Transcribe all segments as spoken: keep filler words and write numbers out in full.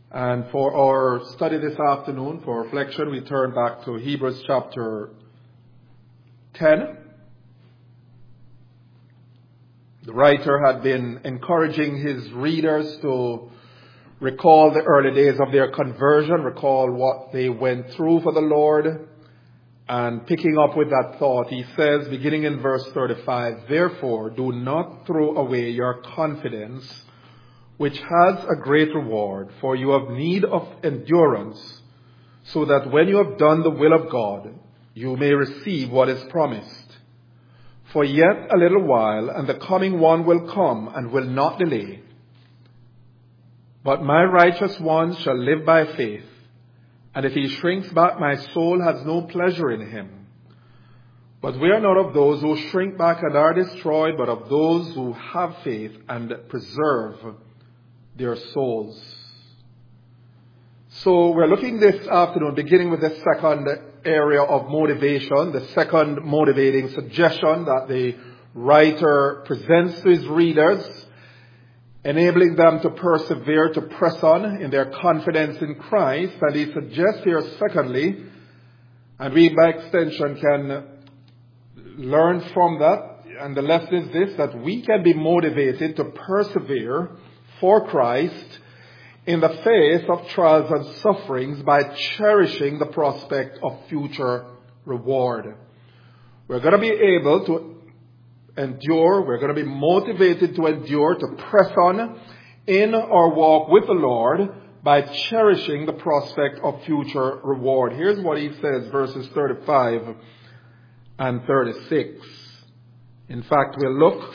And for our study this afternoon, for reflection, we turn back to Hebrews chapter ten. The writer had been encouraging his readers to recall the early days of their conversion, recall what they went through for the Lord. And picking up with that thought, he says, beginning in verse thirty-five, "Therefore, do not throw away your confidence, which has a great reward, for you have need of endurance, so that when you have done the will of God, you may receive what is promised. For yet a little while, and the coming one will come and will not delay. But my righteous one shall live by faith, and if he shrinks back, my soul has no pleasure in him. But we are not of those who shrink back and are destroyed, but of those who have faith and preserve their souls." So we're looking this afternoon, beginning with the second area of motivation, the second motivating suggestion that the writer presents to his readers, enabling them to persevere, to press on in their confidence in Christ. And he suggests here, secondly, and we by extension can learn from that, and the lesson is this, that we can be motivated to persevere for Christ in the face of trials and sufferings by cherishing the prospect of future reward. We're going to be able to endure, we're going to be motivated to endure, to press on in our walk with the Lord by cherishing the prospect of future reward. Here's what he says, verses thirty-five and thirty-six. In fact, we'll look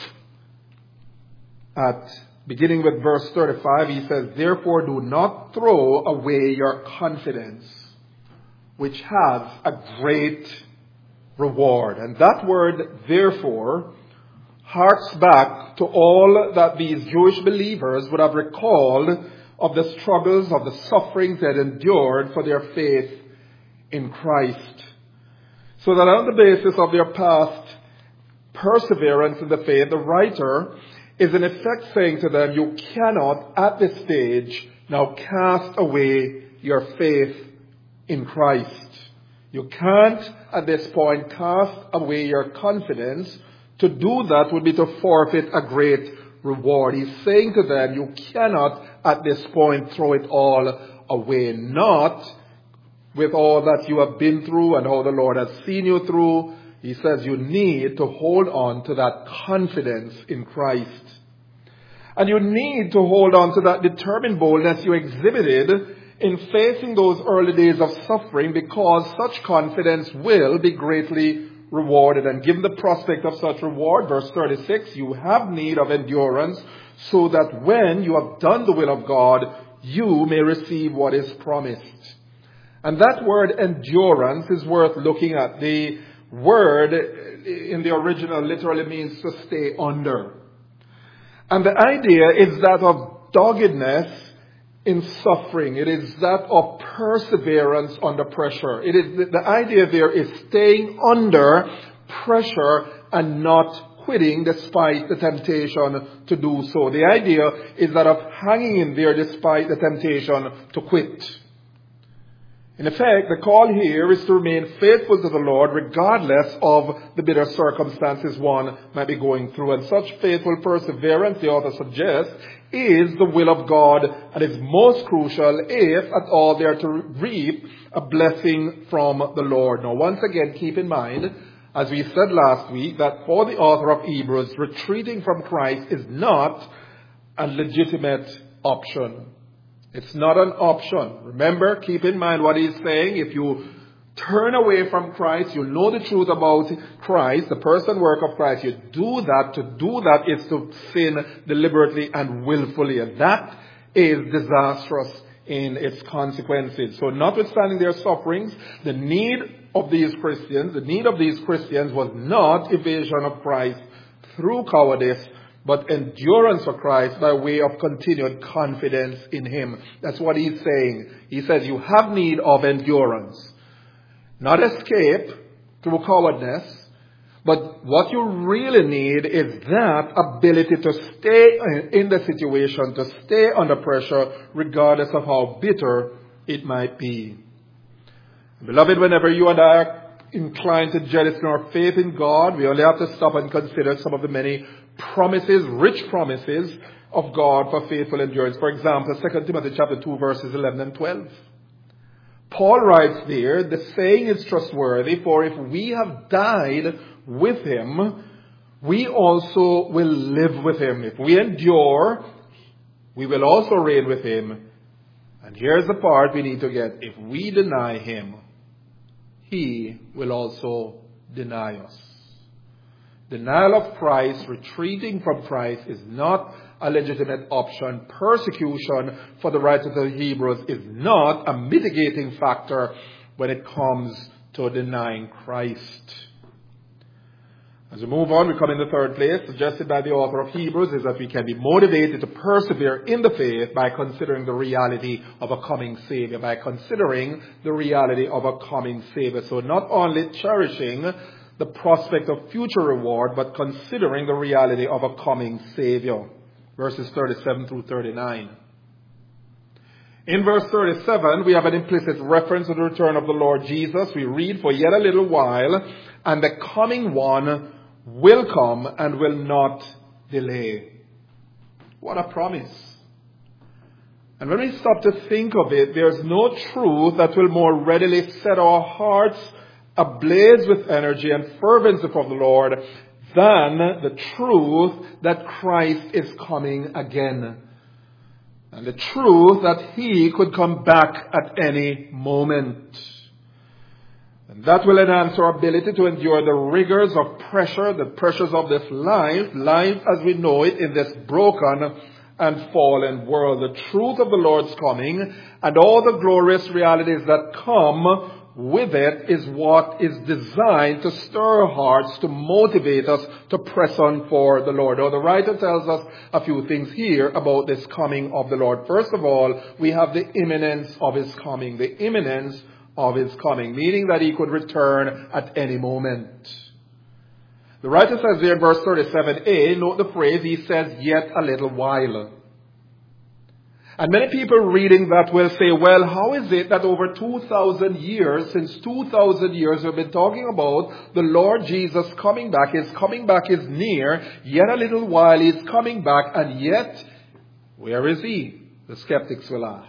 at, beginning with verse thirty-five, he says, "Therefore do not throw away your confidence, which has a great reward." And that word, therefore, harks back to all that these Jewish believers would have recalled of the struggles, of the sufferings they had endured for their faith in Christ. So that on the basis of their past perseverance in the faith, the writer is in effect saying to them, you cannot at this stage now cast away your faith in Christ. You can't at this point cast away your confidence. To do that would be to forfeit a great reward. He's saying to them, you cannot at this point throw it all away. Not with all that you have been through and how the Lord has seen you through. He says you need to hold on to that confidence in Christ. And you need to hold on to that determined boldness you exhibited in facing those early days of suffering, because such confidence will be greatly rewarded. And given the prospect of such reward, verse thirty-six, you have need of endurance, so that when you have done the will of God, you may receive what is promised. And that word endurance is worth looking at. The word in the original literally means to stay under. And the idea is that of doggedness in suffering. It is that of perseverance under pressure. It is the, the idea there is staying under pressure and not quitting despite the temptation to do so. The idea is that of hanging in there despite the temptation to quit. In effect, the call here is to remain faithful to the Lord regardless of the bitter circumstances one might be going through. And such faithful perseverance, the author suggests, is the will of God and is most crucial if at all they are to reap a blessing from the Lord. Now, once again, keep in mind, as we said last week, that for the author of Hebrews, retreating from Christ is not a legitimate option. It's not an option. Remember, keep in mind what he's saying. If you turn away from Christ, you know the truth about Christ, the person and work of Christ, you do that. To do that is to sin deliberately and willfully. And that is disastrous in its consequences. So notwithstanding their sufferings, the need of these Christians, the need of these Christians was not evasion of Christ through cowardice, but endurance for Christ by way of continued confidence in Him. That's what he's saying. He says you have need of endurance. Not escape through cowardness, But what you really need is that ability to stay in the situation, to stay under pressure, regardless of how bitter it might be. Beloved, whenever you and I are inclined to jealousy in our faith in God, we only have to stop and consider some of the many promises, rich promises of God for faithful endurance. For example, Second Timothy chapter two, verses eleven and twelve. Paul writes there, the saying is trustworthy, for if we have died with him, we also will live with him. If we endure, we will also reign with him. And here's the part we need to get. If we deny him, he will also deny us. Denial of Christ, retreating from Christ, is not a legitimate option. Persecution, for the writer of the Hebrews, is not a mitigating factor when it comes to denying Christ. As we move on, we come in the third place, suggested by the author of Hebrews, is that we can be motivated to persevere in the faith by considering the reality of a coming Savior, by considering the reality of a coming Savior. So not only cherishing the prospect of future reward, but considering the reality of a coming Savior. Verses thirty-seven through thirty-nine. In verse thirty-seven, we have an implicit reference to the return of the Lord Jesus. We read, for yet a little while, and the coming one will come and will not delay. What a promise. And when we stop to think of it, there's no truth that will more readily set our hearts ablaze with energy and fervency for the Lord than the truth that Christ is coming again. And the truth that he could come back at any moment. And that will enhance our ability to endure the rigors of pressure, the pressures of this life, life as we know it in this broken and fallen world. The truth of the Lord's coming and all the glorious realities that come with it is what is designed to stir our hearts, to motivate us to press on for the Lord. Now, the writer tells us a few things here about this coming of the Lord. First of all, we have the imminence of his coming. The imminence of his coming, meaning that he could return at any moment. The writer says there in verse thirty-seven a, note the phrase, he says, yet a little while. And many people reading that will say, well, how is it that over two thousand years, since two thousand years, we've been talking about the Lord Jesus coming back. His coming back is near. Yet a little while he's coming back. And yet, where is he? The skeptics will ask.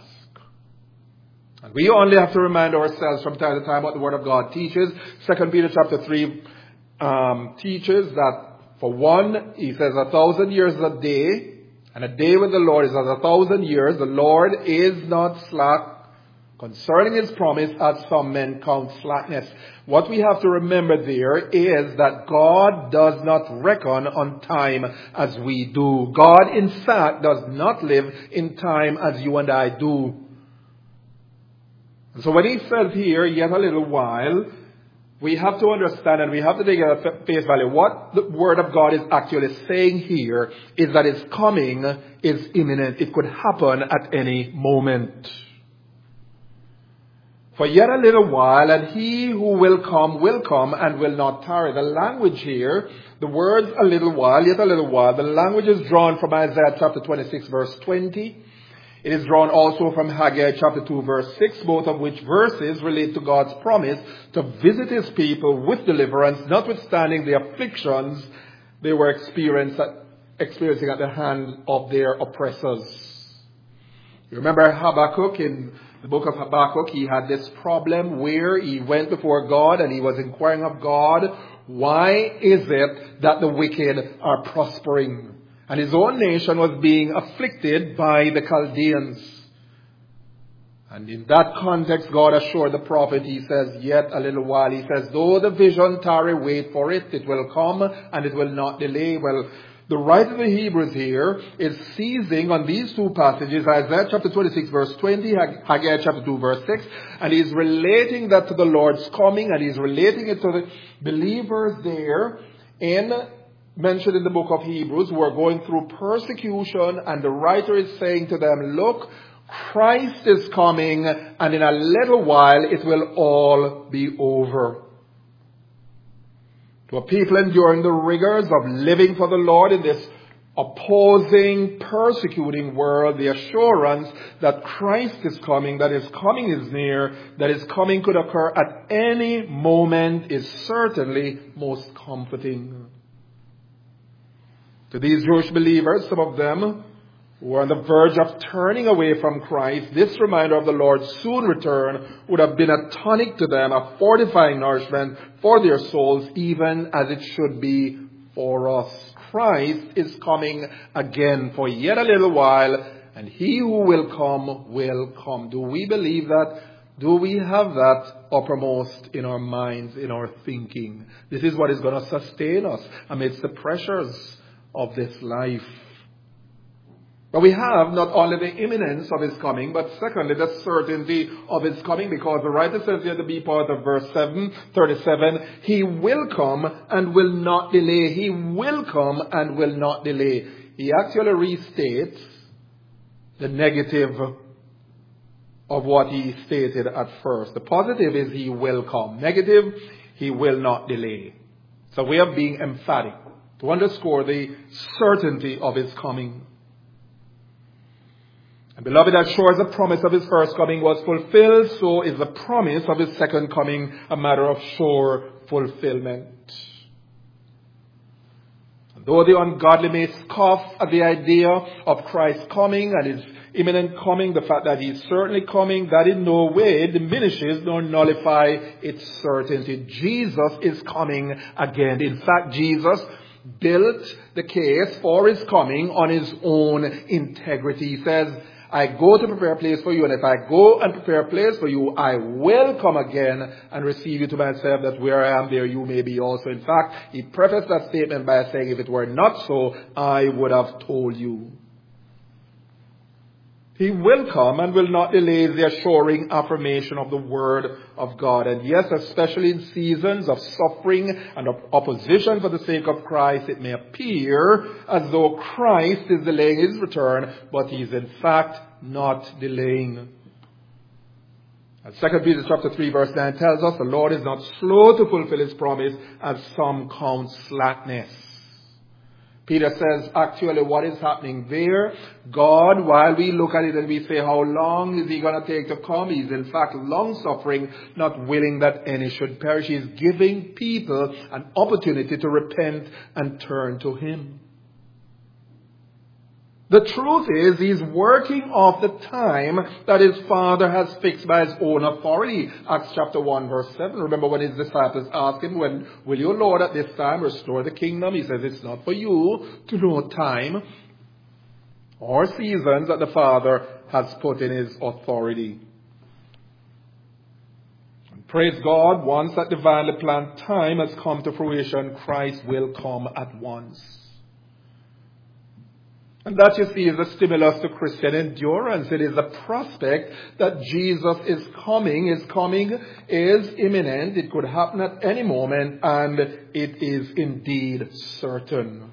And we only have to remind ourselves from time to time what the Word of God teaches. Second Peter chapter three um, teaches that, for one, he says a thousand years is a day. And a day with the Lord is as a thousand years. The Lord is not slack concerning his promise, as some men count slackness. What we have to remember there is that God does not reckon on time as we do. God, in fact, does not live in time as you and I do. And so when he says here, yet a little while, we have to understand and we have to take it at face value. What the Word of God is actually saying here is that his coming is imminent. It could happen at any moment. For yet a little while, and he who will come will come and will not tarry. The language here, the words a little while, yet a little while, the language is drawn from Isaiah chapter twenty-six verse twenty. It is drawn also from Haggai chapter two verse six, both of which verses relate to God's promise to visit his people with deliverance, notwithstanding the afflictions they were experiencing at the hand of their oppressors. You remember Habakkuk? In the book of Habakkuk, he had this problem where he went before God and he was inquiring of God, why is it that the wicked are prospering? And his own nation was being afflicted by the Chaldeans. And in that context, God assured the prophet, he says, yet a little while. He says, though the vision tarry, wait for it. It will come and it will not delay. Well, the writer of the Hebrews here is seizing on these two passages, Isaiah chapter twenty-six verse twenty, Haggai chapter two verse six, and he's relating that to the Lord's coming, and he's relating it to the believers there in mentioned in the book of Hebrews, who are going through persecution, and the writer is saying to them, look, Christ is coming, and in a little while it will all be over. To a people enduring the rigors of living for the Lord in this opposing, persecuting world, the assurance that Christ is coming, that His coming is near, that His coming could occur at any moment is certainly most comforting. To these Jewish believers, some of them who are on the verge of turning away from Christ, this reminder of the Lord's soon return would have been a tonic to them, a fortifying nourishment for their souls, even as it should be for us. Christ is coming again for yet a little while, and He who will come will come. Do we believe that? Do we have that uppermost in our minds, in our thinking? This is what is going to sustain us amidst the pressures of this life. But we have not only the imminence of His coming, but secondly, the certainty of His coming, because the writer says here at the B part of verse seven, thirty-seven, He will come and will not delay. He will come and will not delay. He actually restates the negative of what he stated at first. The positive is He will come. Negative, He will not delay. So we are being emphatic to underscore the certainty of His coming. And beloved, as sure as the promise of His first coming was fulfilled, so is the promise of His second coming a matter of sure fulfillment. And though the ungodly may scoff at the idea of Christ's coming and His imminent coming, the fact that He is certainly coming, that in no way diminishes nor nullifies its certainty. Jesus is coming again. In fact, Jesus built the case for His coming on His own integrity. He says, I go to prepare a place for you, and if I go and prepare a place for you, I will come again and receive you to myself, that where I am, there you may be also. In fact, He prefaced that statement by saying, if it were not so, I would have told you. He will come and will not delay the assuring affirmation of the Word of God. And yes, especially in seasons of suffering and of opposition for the sake of Christ, it may appear as though Christ is delaying His return, but He is in fact not delaying. And Second Peter chapter three verse nine tells us the Lord is not slow to fulfill His promise, as some count slackness. Peter says actually what is happening there, God, while we look at it and we say, how long is He going to take to come? He's in fact long-suffering, not willing that any should perish. He's giving people an opportunity to repent and turn to Him. The truth is, He's working off the time that His Father has fixed by His own authority. Acts chapter one verse seven. Remember when His disciples asked Him, when will you, Lord, at this time restore the kingdom? He says, it's not for you to know time or seasons that the Father has put in His authority. And praise God, once that divinely planned time has come to fruition, Christ will come at once. And that, you see, is a stimulus to Christian endurance. It is a prospect that Jesus is coming. His coming is imminent. It could happen at any moment, and it is indeed certain.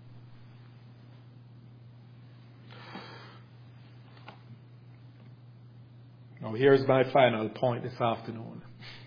Now, here's my final point this afternoon.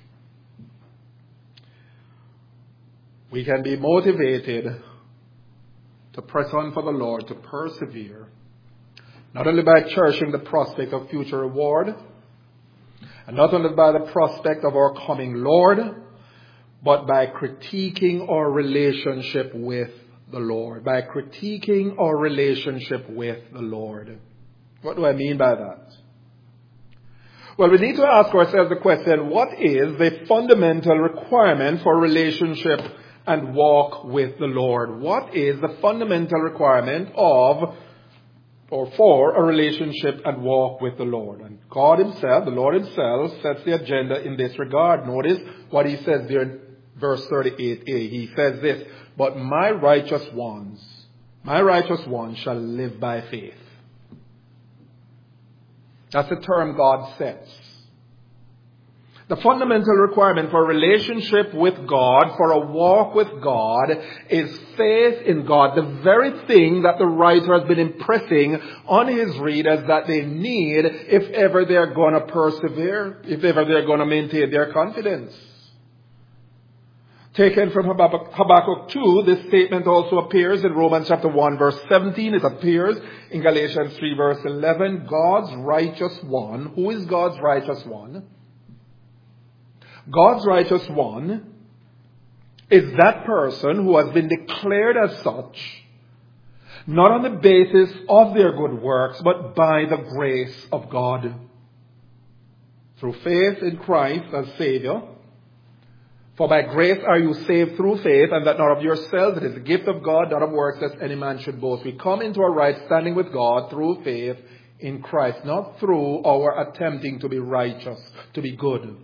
We can be motivated to press on for the Lord, to persevere, not only by cherishing the prospect of future reward, and not only by the prospect of our coming Lord, but by critiquing our relationship with the Lord, by critiquing our relationship with the Lord. What do I mean by that? Well, we need to ask ourselves the question, what is the fundamental requirement for relationship and walk with the Lord? What is the fundamental requirement of or for a relationship and walk with the Lord? And God Himself, the Lord Himself, sets the agenda in this regard. Notice what He says there in verse thirty-eight a. He says this, but my righteous ones, my righteous ones shall live by faith. That's the term God sets. The fundamental requirement for a relationship with God, for a walk with God, is faith in God. The very thing that the writer has been impressing on his readers that they need if ever they're going to persevere, if ever they're going to maintain their confidence. Taken from Habakkuk, Habakkuk two, this statement also appears in Romans chapter one verse seventeen. It appears in Galatians three verse eleven. God's righteous one. Who is God's righteous one? God's righteous one is that person who has been declared as such, not on the basis of their good works, but by the grace of God. Through faith in Christ as Savior. For by grace are you saved through faith, and that not of yourselves, it is the gift of God, not of works, lest any man should boast. We come into a right standing with God through faith in Christ, not through our attempting to be righteous, to be good.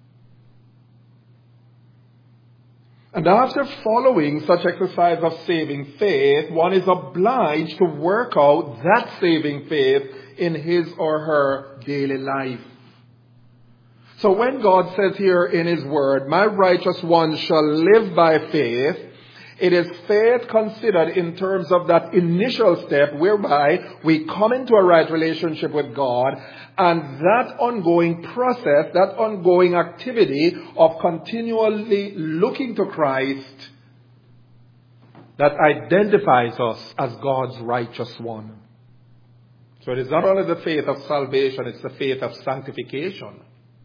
And after following such exercise of saving faith, one is obliged to work out that saving faith in his or her daily life. So when God says here in His Word, my righteous one shall live by faith, it is faith considered in terms of that initial step whereby we come into a right relationship with God, and that ongoing process, that ongoing activity of continually looking to Christ that identifies us as God's righteous one. So it is not only the faith of salvation, it's the faith of sanctification.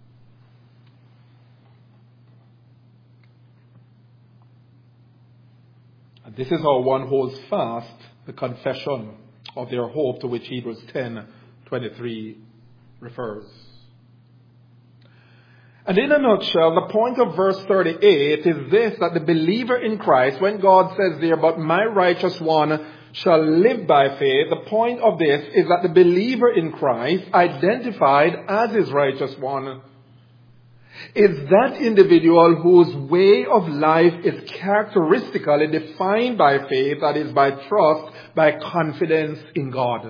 This is how one holds fast the confession of their hope to which Hebrews ten twenty-three refers. And in a nutshell, the point of verse thirty-eight is this, that the believer in Christ, when God says there, but my righteous one shall live by faith, the point of this is that the believer in Christ, identified as his righteous one, is that individual whose way of life is characteristically defined by faith, that is, by trust, by confidence in God.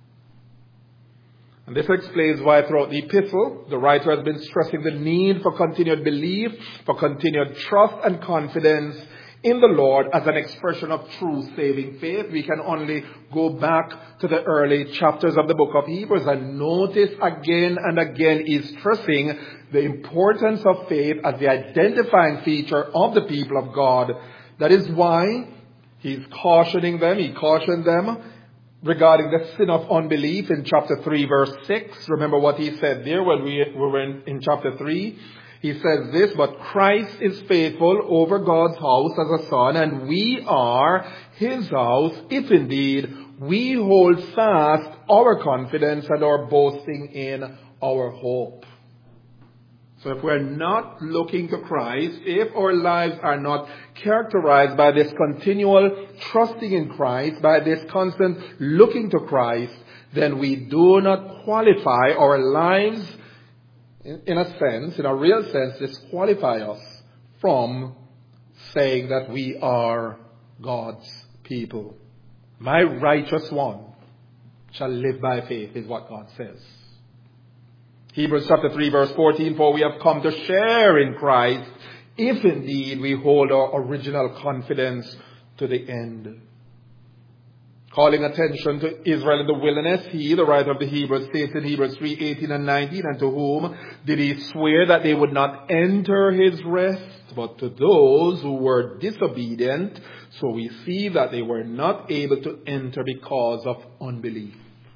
And this explains why throughout the epistle, the writer has been stressing the need for continued belief, for continued trust and confidence in the Lord as an expression of true saving faith. We can only go back to the early chapters of the book of Hebrews and notice again and again he's stressing the importance of faith as the identifying feature of the people of God. That is why he's cautioning them, he cautioned them regarding the sin of unbelief in chapter three verse six. Remember what he said there when we were in, in chapter three? He says this, but Christ is faithful over God's house as a son, and we are his house, if indeed we hold fast our confidence and our boasting in our hope. So if we're not looking to Christ, if our lives are not characterized by this continual trusting in Christ, by this constant looking to Christ, then we do not qualify our lives, in, in a sense, in a real sense, disqualify us from saying that we are God's people. My righteous one shall live by faith, is what God says. Hebrews chapter three verse fourteen, for we have come to share in Christ, if indeed we hold our original confidence to the end. Calling attention to Israel in the wilderness, he, the writer of the Hebrews, states in Hebrews three eighteen and nineteen, and to whom did he swear that they would not enter his rest, but to those who were disobedient. So we see that they were not able to enter because of unbelief.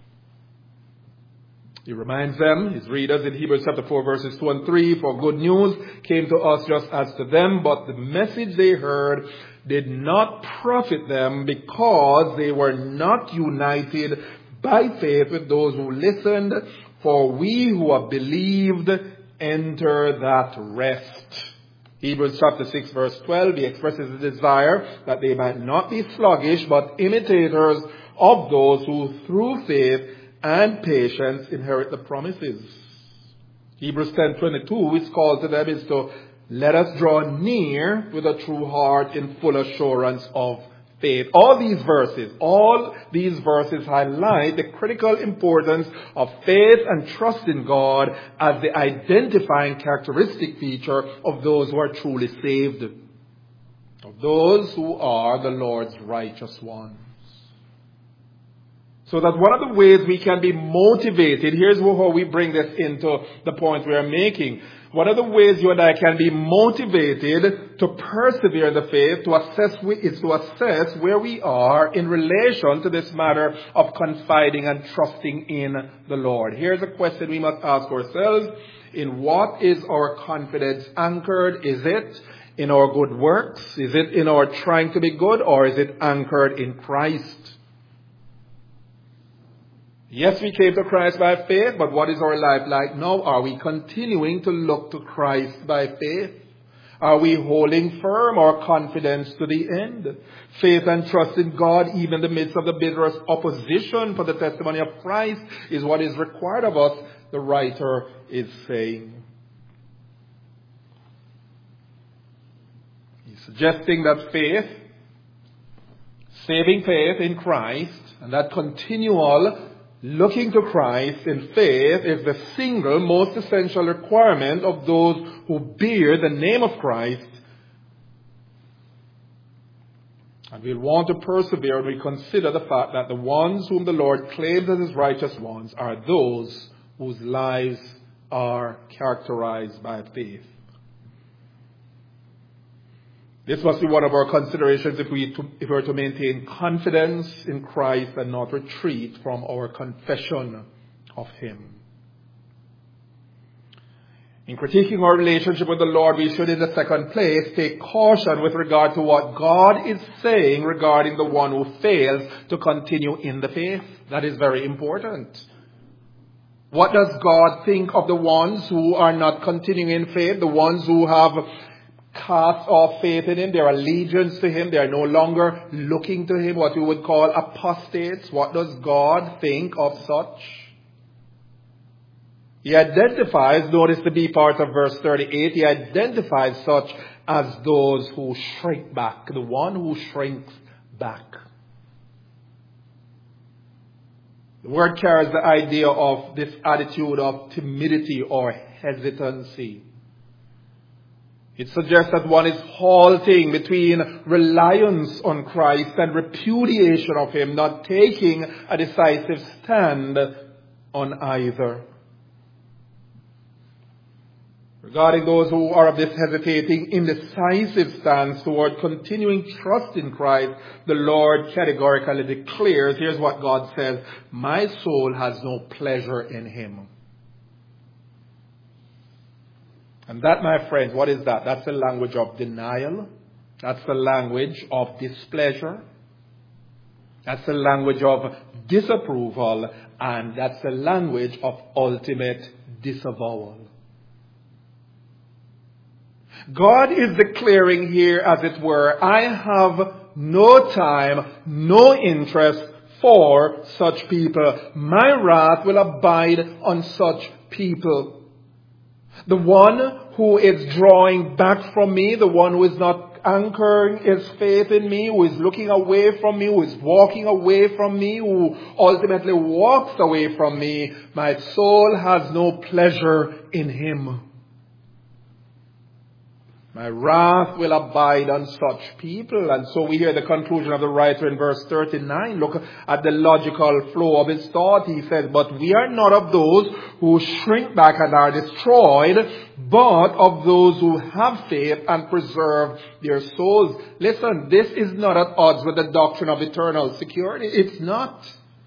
He reminds them, his readers, in Hebrews chapter four verses two and three, for good news came to us just as to them, but the message they heard did not profit them because they were not united by faith with those who listened. For we who have believed enter that rest. Hebrews chapter six verse twelve, he expresses a desire that they might not be sluggish, but imitators of those who through faith and patience inherit the promises. Hebrews ten twenty-two, his call to them is to let us draw near with a true heart in full assurance of faith. All these verses, all these verses highlight the critical importance of faith and trust in God as the identifying characteristic feature of those who are truly saved, of those who are the Lord's righteous ones. So that one of the ways we can be motivated, here's how we bring this into the point we are making. One of the ways you and I can be motivated to persevere in the faith, to assess, is to assess where we are in relation to this matter of confiding and trusting in the Lord. Here's a question we must ask ourselves. In what is our confidence anchored? Is it in our good works? Is it in our trying to be good? Or is it anchored in Christ? Yes, we came to Christ by faith, but what is our life like now? Are we continuing to look to Christ by faith? Are we holding firm our confidence to the end? Faith and trust in God, even in the midst of the bitterest opposition for the testimony of Christ, is what is required of us, the writer is saying. He's suggesting that faith, saving faith in Christ, and that continual looking to Christ in faith is the single most essential requirement of those who bear the name of Christ. And we'll want to persevere when we consider the fact that the ones whom the Lord claims as his righteous ones are those whose lives are characterized by faith. This must be one of our considerations if we, to, if we are to maintain confidence in Christ and not retreat from our confession of him. In critiquing our relationship with the Lord, we should in the second place take caution with regard to what God is saying regarding the one who fails to continue in the faith. That is very important. What does God think of the ones who are not continuing in faith, the ones who have cast off faith in him, their allegiance to him, they are no longer looking to him, what we would call apostates? What does God think of such? He identifies, notice the B part of verse thirty-eight, he identifies such as those who shrink back, the one who shrinks back. The word carries the idea of this attitude of timidity or hesitancy. It suggests that one is halting between reliance on Christ and repudiation of him, not taking a decisive stand on either. Regarding those who are of this hesitating, indecisive stance toward continuing trust in Christ, the Lord categorically declares, here's what God says, my soul has no pleasure in him. And that, my friends, what is that? That's the language of denial. That's the language of displeasure. That's the language of disapproval. And that's the language of ultimate disavowal. God is declaring here, as it were, I have no time, no interest for such people. My wrath will abide on such people. The one who is drawing back from me, the one who is not anchoring his faith in me, who is looking away from me, who is walking away from me, who ultimately walks away from me, my soul has no pleasure in him. My wrath will abide on such people. And so we hear the conclusion of the writer in verse thirty-nine. Look at the logical flow of his thought. He says, but we are not of those who shrink back and are destroyed, but of those who have faith and preserve their souls. Listen, this is not at odds with the doctrine of eternal security. It's not.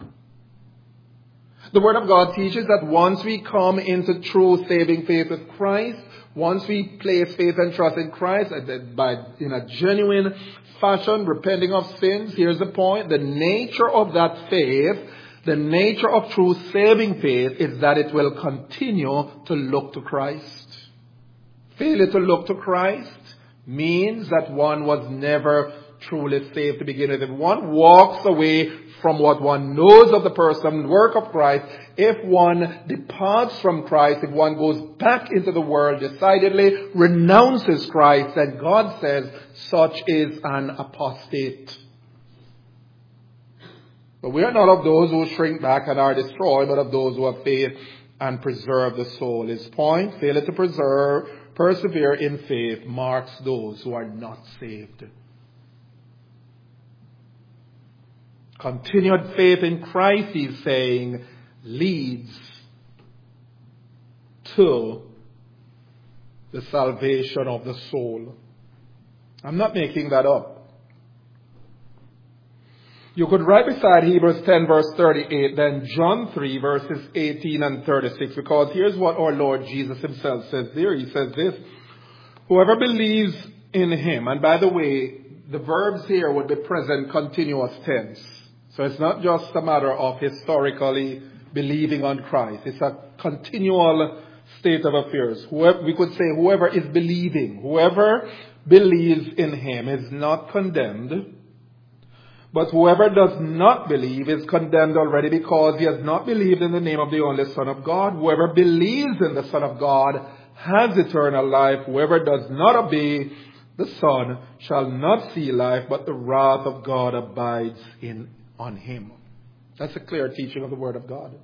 The Word of God teaches that once we come into true saving faith with Christ, once we place faith and trust in Christ, by in a genuine fashion, repenting of sins, here's the point. The nature of that faith, the nature of true saving faith is that it will continue to look to Christ. Failure to look to Christ means that one was never truly saved to begin with. If one walks away from what one knows of the person, work of Christ, if one departs from Christ, if one goes back into the world, decidedly renounces Christ, then God says such is an apostate. But we are not of those who shrink back and are destroyed, but of those who have faith and preserve the soul. His point, failure to preserve, persevere in faith marks those who are not saved. Continued faith in Christ, he's saying, leads to the salvation of the soul. I'm not making that up. You could write beside Hebrews ten verse thirty-eight, then John three verses eighteen and thirty-six, because here's what our Lord Jesus himself says there. He says this, whoever believes in him, and by the way, the verbs here would be present continuous tense. So it's not just a matter of historically believing on Christ. It's a continual state of affairs. Whoever, we could say whoever is believing, whoever believes in him is not condemned. But whoever does not believe is condemned already because he has not believed in the name of the only Son of God. Whoever believes in the Son of God has eternal life. Whoever does not obey the Son shall not see life, but the wrath of God abides in on him. That's a clear teaching of the Word of God.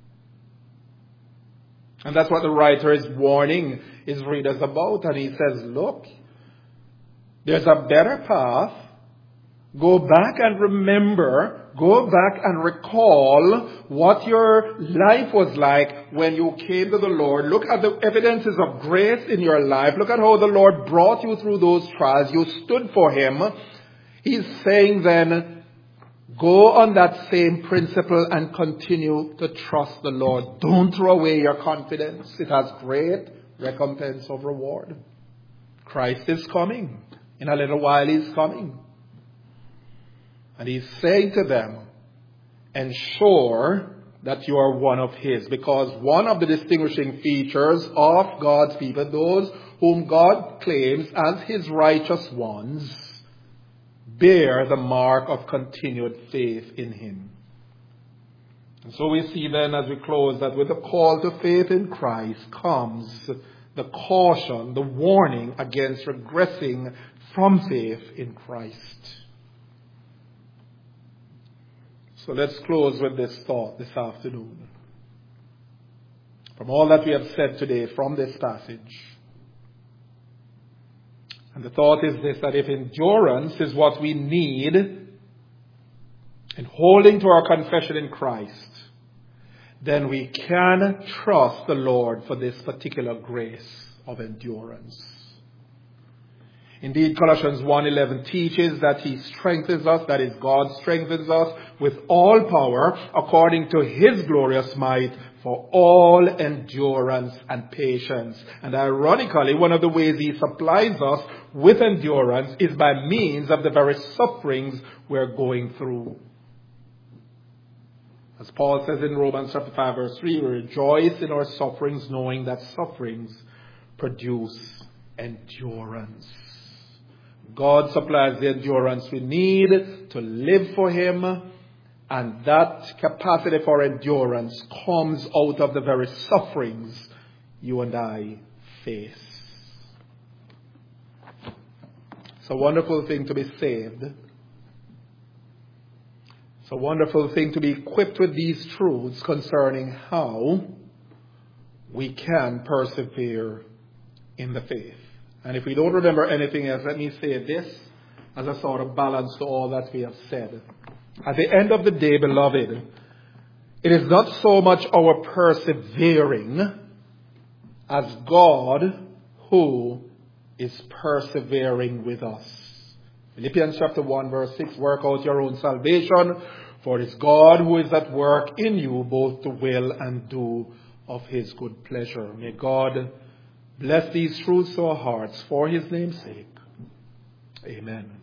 And that's what the writer is warning his readers about. And he says, look, there's a better path. Go back and remember, go back and recall what your life was like when you came to the Lord. Look at the evidences of grace in your life. Look at how the Lord brought you through those trials. You stood for him. He's saying then, go on that same principle and continue to trust the Lord. Don't throw away your confidence. It has great recompense of reward. Christ is coming. In a little while he's coming. And he's saying to them, ensure that you are one of his. Because one of the distinguishing features of God's people, those whom God claims as his righteous ones, bear the mark of continued faith in him. And so we see then as we close that with the call to faith in Christ comes the caution, the warning against regressing from faith in Christ. So let's close with this thought this afternoon. From all that we have said today from this passage. And the thought is this, that if endurance is what we need in holding to our confession in Christ, then we can trust the Lord for this particular grace of endurance. Indeed, Colossians one eleven teaches that he strengthens us, that is, God strengthens us with all power according to his glorious might for all endurance and patience. And ironically, one of the ways he supplies us with endurance is by means of the very sufferings we're going through. As Paul says in Romans chapter five verse three, we rejoice in our sufferings, knowing that sufferings produce endurance. God supplies the endurance we need to live for him, and that capacity for endurance comes out of the very sufferings you and I face. It's a wonderful thing to be saved. It's a wonderful thing to be equipped with these truths concerning how we can persevere in the faith. And if we don't remember anything else, let me say this as a sort of balance to all that we have said. At the end of the day, beloved, it is not so much our persevering as God who is persevering with us. Philippians chapter one verse six, work out your own salvation, for it is God who is at work in you both to will and do of his good pleasure. May God bless these truths to our hearts for his name's sake. Amen.